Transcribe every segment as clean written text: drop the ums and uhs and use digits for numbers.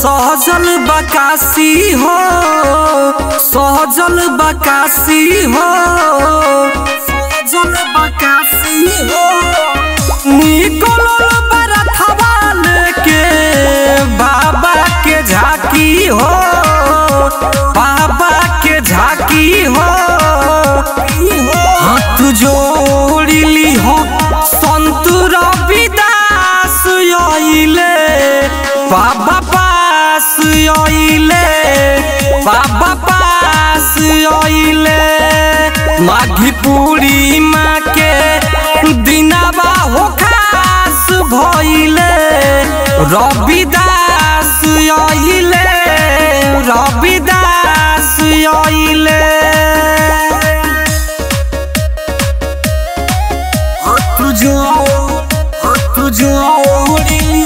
सहजल बकासी हो, सहजल बकासी हो, सहजल बकासी हो। निकलल बरथवा लेके बाबा के झाकी हो, बाबा के झाकी हो। हाथ जोड़िली हो संत रविदास आइले, बाबा पास आइले, बाबा पास आइले। माघी पूर्णिमा के दिनवा हो खास भइले, रविदास आइले, रविदास आइले। हाथ जोड़िली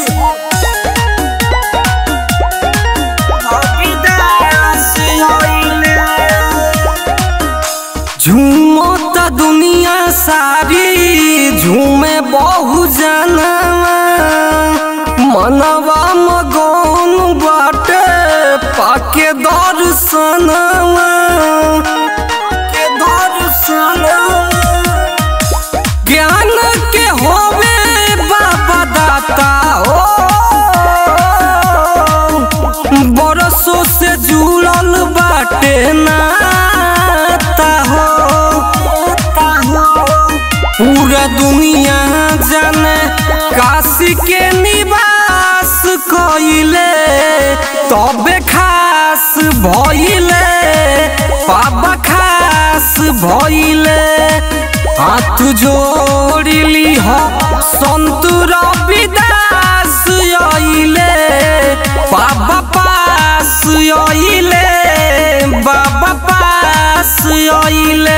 झूमत दुनिया सारी, झूमे बहु जनवा, मनवा मगन बाटे पाके दर्शनवा, के दर्शनवा। ज्ञान के होवे बाबा दाता हो, बरसों से जुड़ल बाटे नाता हो। पूरा दुनिया जाने काशी के निवास कइले, तबे खास भइले, बाबा खास भइले। हाथ जोड़िली हो संत रविदास आइले, बाबा पास आइले, बाबा पास आइले।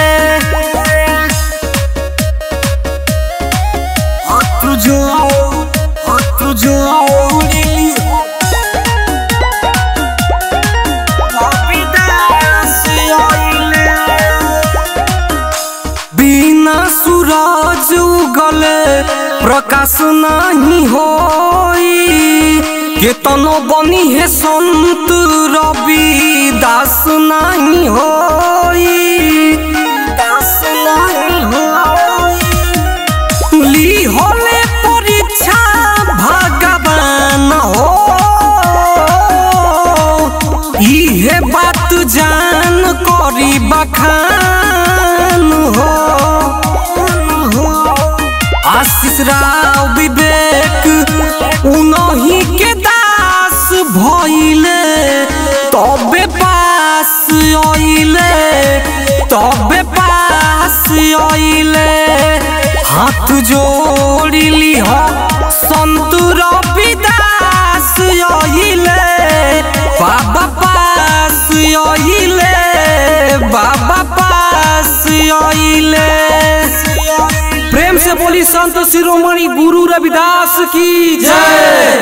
हाथ जोड़िली रविदास आइले। बिना सूरज उगले प्रकाश नहीं होई, केतनो बनी है संत रविदास नहीं होई, दास नहीं होई। ली होले परीक्षा भगवान हो, इहे बात जान करी बखान हो। आशीष राव विवेक उनही के दास भइले, तबे पास आइले, तबे पास आइले। हाथ जोड़िली हो संत रविदास आइले, बाबा पास आइले, बाबा पास आइले। प्रेम से बोली संत शिरोमणि गुरु रविदास की जय।